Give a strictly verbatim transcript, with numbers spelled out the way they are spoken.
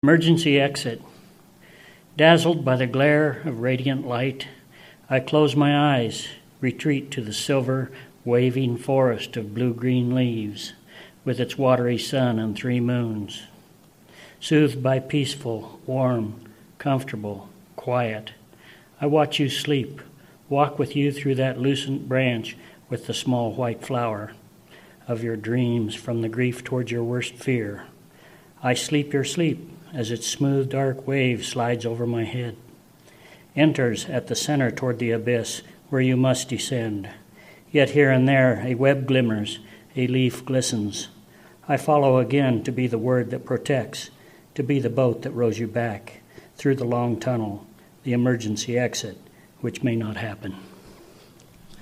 Emergency exit. Dazzled by the glare of radiant light, I close my eyes, retreat to the silver, waving forest of blue-green leaves, with its watery sun and three moons. Soothed by peaceful, warm, comfortable, quiet, I watch you sleep, walk with you through that lucent branch with the small white flower of your dreams from the grief towards your worst fear. I sleep your sleep as its smooth dark wave slides over my head, enters at the center toward the abyss where you must descend. Yet here and there a web glimmers, a leaf glistens. I follow again to be the word that protects, to be the boat that rows you back through the long tunnel, the emergency exit, which may not happen.